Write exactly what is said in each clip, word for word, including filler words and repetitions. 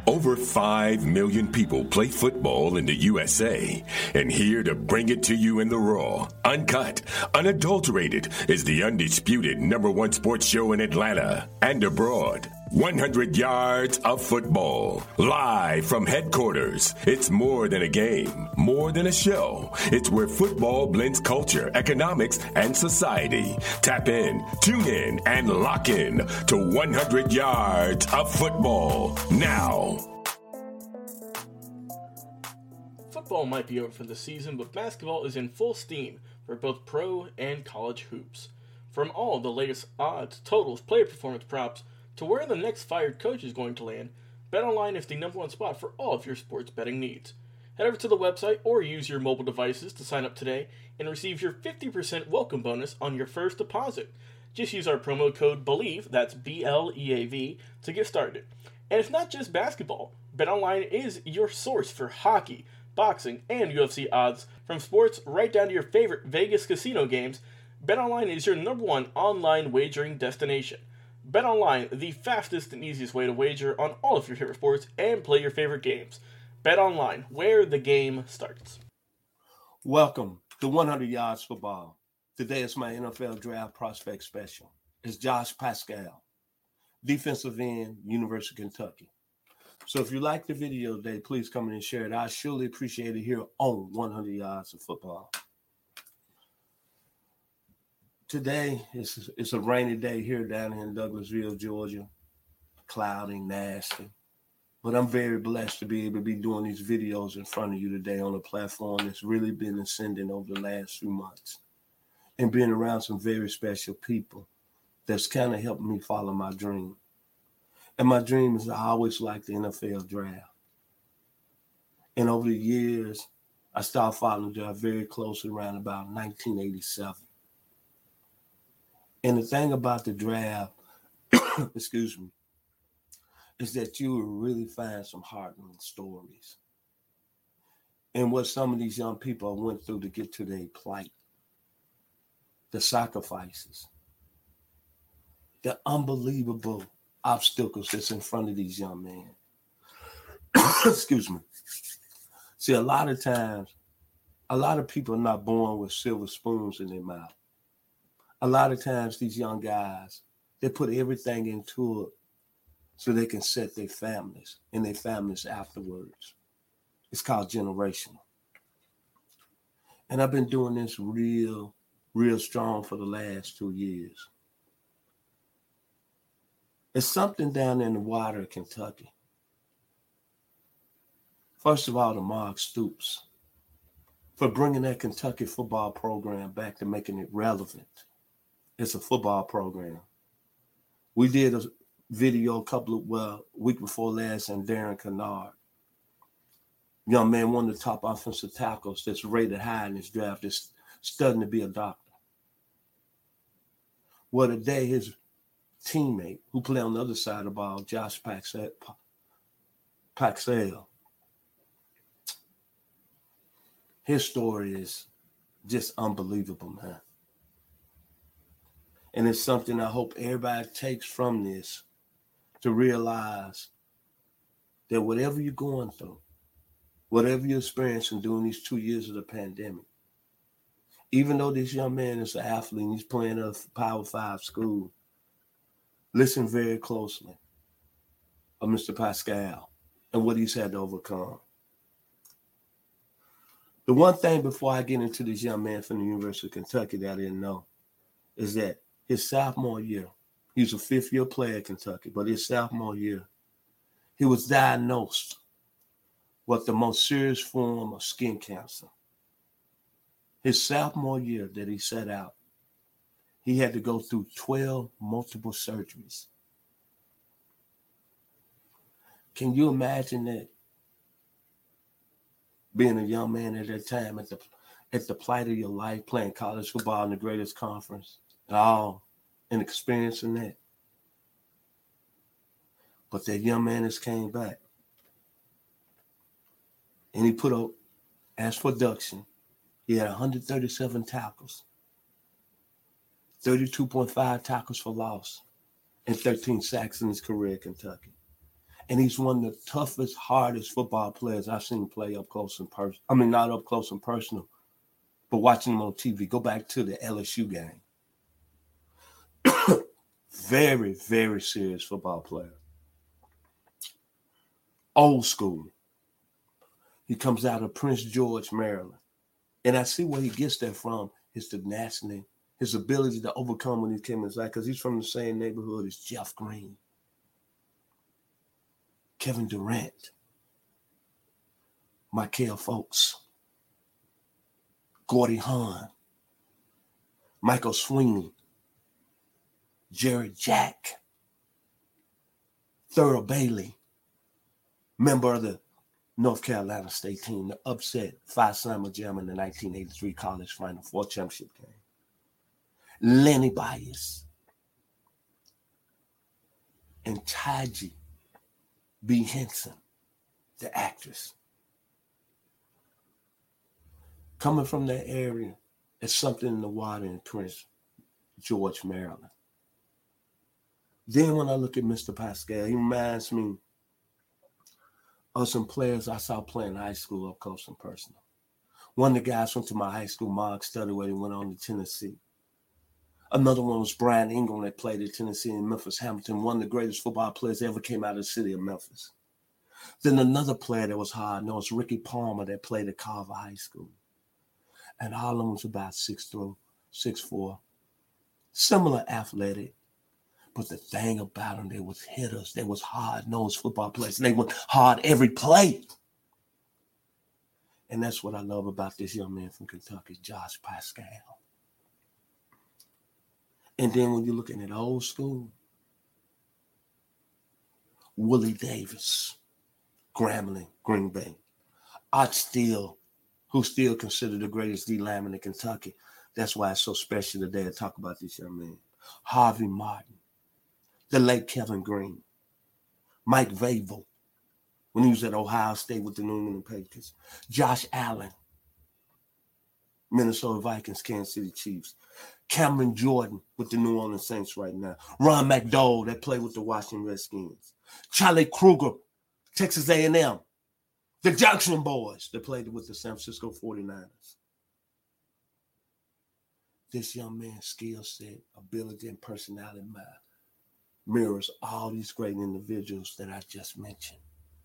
Over five million people play football in the U S A, and here to bring it to you in the raw, uncut, unadulterated is the undisputed number one sports show in Atlanta and abroad. one hundred yards of football, live from headquarters. It's more than a game, more than a show. It's where football blends culture, economics, and society. Tap in, tune in, and lock in to one hundred yards of football now. Football might be over for the season, but basketball is in full steam for both pro and college hoops. From all the latest odds, totals, player performance props, to where the next fired coach is going to land, BetOnline is the number one spot for all of your sports betting needs. Head over to the website or use your mobile devices to sign up today and receive your fifty percent welcome bonus on your first deposit. Just use our promo code BELIEVE, that's B L E A V, to get started. And it's not just basketball. BetOnline is your source for hockey, boxing, and U F C odds, from sports right down to your favorite Vegas casino games. BetOnline is your number one online wagering destination. BetOnline, the fastest and easiest way to wager on all of your favorite sports and play your favorite games. BetOnline, where the game starts. Welcome to one hundred yards Football. Today is my N F L Draft Prospect Special. It's Josh Paschal, defensive end, University of Kentucky. So if you like the video today, please come in and share it. I surely appreciate it here on one hundred yards of Football. Today, it's, it's a rainy day here down in Douglasville, Georgia. Cloudy, nasty. But I'm very blessed to be able to be doing these videos in front of you today on a platform that's really been ascending over the last few months. And being around some very special people that's kind of helped me follow my dream. And my dream is I always liked the N F L draft. And over the years, I started following the draft very closely around about nineteen eighty-seven. And the thing about the draft, excuse me, is that you will really find some heartening stories. And what some of these young people went through to get to their plight, the sacrifices, the unbelievable obstacles that's in front of these young men. Excuse me. See, a lot of times, a lot of people are not born with silver spoons in their mouth. A lot of times, these young guys, they put everything into it so they can set their families and their families afterwards. It's called generational. And I've been doing this real, real strong for the last two years. It's something down in the water of Kentucky. First of all, to Mark Stoops for bringing that Kentucky football program back to making it relevant. It's a football program. We did a video a couple of, well, week before last, and Darren Kennard, young man, one of the top offensive tackles that's rated high in this draft, is studying to be a doctor. Well, today his teammate, who played on the other side of the ball, Josh Paschal, Paschal, his story is just unbelievable, man. And it's something I hope everybody takes from this to realize that whatever you're going through, whatever you're experiencing during these two years of the pandemic, even though this young man is an athlete and he's playing at a Power Five school, listen very closely of Mister Paschal and what he's had to overcome. The one thing before I get into this young man from the University of Kentucky that I didn't know is that his sophomore year, he was a fifth-year player at Kentucky, but his sophomore year, he was diagnosed with the most serious form of skin cancer. His sophomore year that he set out, he had to go through twelve multiple surgeries. Can you imagine that? Being a young man at that time, at the at the plight of your life, playing college football in the greatest conference, and all, and experiencing that. But that young man has came back. And he put up, as for production, he had one hundred thirty-seven tackles, thirty-two point five tackles for loss, and thirteen sacks in his career at Kentucky. And he's one of the toughest, hardest football players I've seen play up close and personal. I mean, not up close and personal, but watching him on T V. Go back to the L S U game. Very, very serious football player. Old school. He comes out of Prince George, Maryland. And I see where he gets that from. His tenacity, his ability to overcome when he came inside, because he's from the same neighborhood as Jeff Green, Kevin Durant, Michael Folks, Gordy Hahn, Michael Sweeney, Jared Jack, Thurl Bailey, member of the North Carolina State team, the upset Phi Sigma Jam in the nineteen eighty-three college final four championship game. Lenny Bias and Taji B. Henson, the actress. Coming from that area, it's something in the water in Prince George, Maryland. Then when I look at Mister Pascal, he reminds me of some players I saw playing high school up close and personal. One of the guys went to my high school, Mark Studway, and went on to Tennessee. Another one was Brian Ingram that played at Tennessee and Memphis Hamilton, one of the greatest football players that ever came out of the city of Memphis. Then another player that was hard known was Ricky Palmer that played at Carver High School. And all of them was about six through, six four, similar athletic. But the thing about them, they was hitters. They was hard-nosed football players. They went hard every play. And that's what I love about this young man from Kentucky, Josh Pascal. And then when you're looking at old school, Willie Davis, Grambling, Green Bay. Art Steele, who's still considered the greatest D lineman in Kentucky. That's why it's so special today to talk about this young man. Harvey Martin, the late Kevin Green, Mike Vrabel, when he was at Ohio State with the New England Patriots, Josh Allen, Minnesota Vikings, Kansas City Chiefs, Cameron Jordan with the New Orleans Saints right now, Ron McDowell that played with the Washington Redskins, Charlie Kruger, Texas A and M, the Junction Boys that played with the San Francisco forty-niners. This young man's skill set, ability, and personality mirrors all these great individuals that I just mentioned.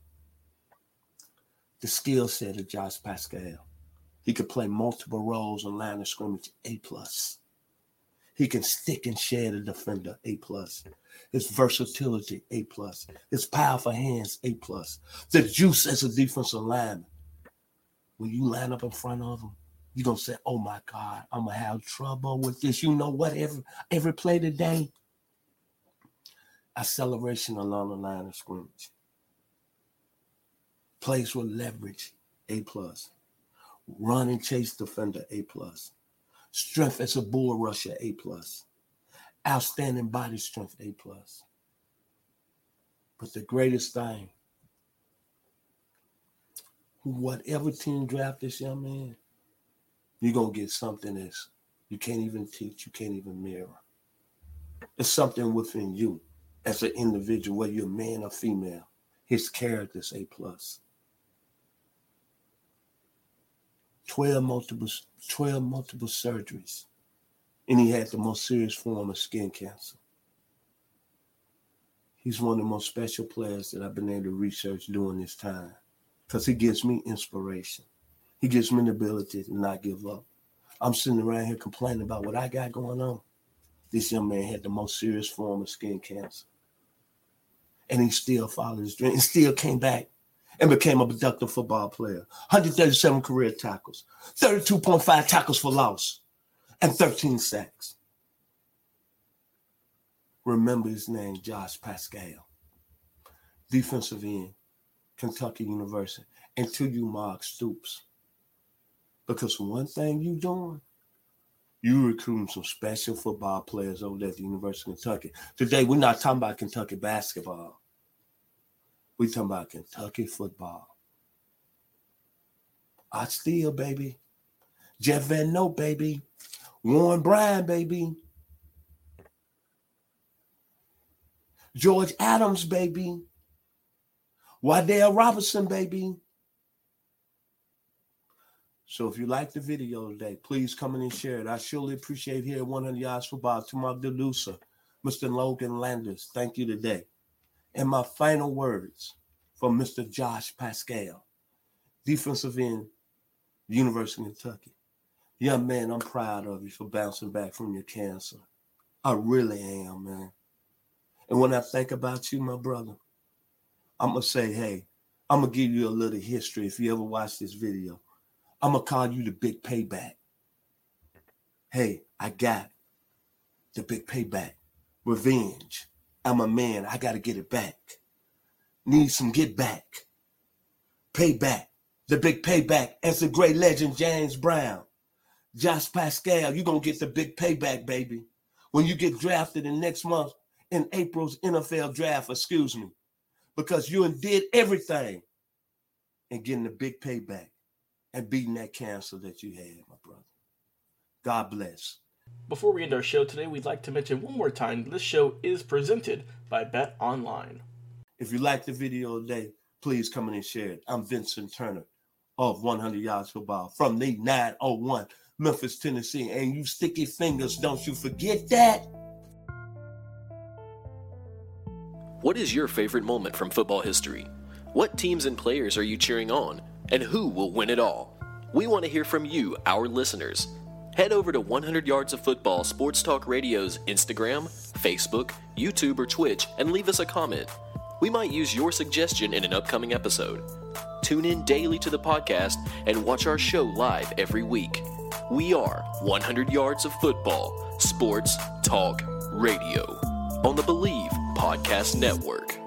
The skill set of Josh Pascal. He could play multiple roles on line of scrimmage, A plus. He can stick and shed a defender, A plus. His versatility, A plus. His powerful hands, A plus. The juice as a defensive lineman. When you line up in front of him, you're going to say, oh my God, I'm going to have trouble with this. You know what? Every, every play today, acceleration along the line of scrimmage. Plays with leverage, A plus. Run and chase defender, A plus. Strength as a bull rusher, A plus. Outstanding body strength, A plus. But the greatest thing, whatever team draft this young man, you're going to get something that's you can't even teach, you can't even mirror. It's something within you as an individual, whether you're man or female. His character's A plus. twelve multiple, twelve multiple surgeries. And he had the most serious form of skin cancer. He's one of the most special players that I've been able to research during this time because he gives me inspiration. He gives me the ability to not give up. I'm sitting around here complaining about what I got going on. This young man had the most serious form of skin cancer. And he still followed his dream and still came back and became a productive football player. one hundred thirty-seven career tackles, thirty-two point five tackles for loss, and thirteen sacks. Remember his name, Josh Pascal. Defensive end, Kentucky University. And to you, Mark Stoops. Because one thing you doing, you recruiting some special football players over there at the University of Kentucky. Today, we're not talking about Kentucky basketball. We're talking about Kentucky football. Art Steele, baby. Jeff Van Note, baby. Warren Bryan, baby. George Adams, baby. Wardell Robinson, baby. So if you like the video today, please come in and share it. I surely appreciate here at one hundred Yards Football to my producer, Mister Logan Landers. Thank you today. And my final words from Mister Josh Paschal, defensive end, University of Kentucky. Young man, I'm proud of you for bouncing back from your cancer. I really am, man. And when I think about you, my brother, I'm going to say, hey, I'm going to give you a little history if you ever watch this video. I'm going to call you the big payback. Hey, I got it. The big payback. Revenge. I'm a man. I got to get it back. Need some get back. Payback. The big payback. As the great legend James Brown. Josh Paschal, you're going to get the big payback, baby. When you get drafted in next month in April's N F L draft, excuse me. Because you did everything and getting the big payback and beating that cancer that you had, my brother. God bless. Before we end our show today, we'd like to mention one more time this show is presented by Bet Online. If you like the video today, please come in and share it. I'm Vincent Turner of one hundred Yards Football from the nine oh one Memphis, Tennessee. And you sticky fingers, don't you forget that. What is your favorite moment from football history? What teams and players are you cheering on? And who will win it all? We want to hear from you, our listeners. Head over to one hundred Yards of Football Sports Talk Radio's Instagram, Facebook, YouTube, or Twitch and leave us a comment. We might use your suggestion in an upcoming episode. Tune in daily to the podcast and watch our show live every week. We are one hundred Yards of Football Sports Talk Radio on the Believe Podcast Network.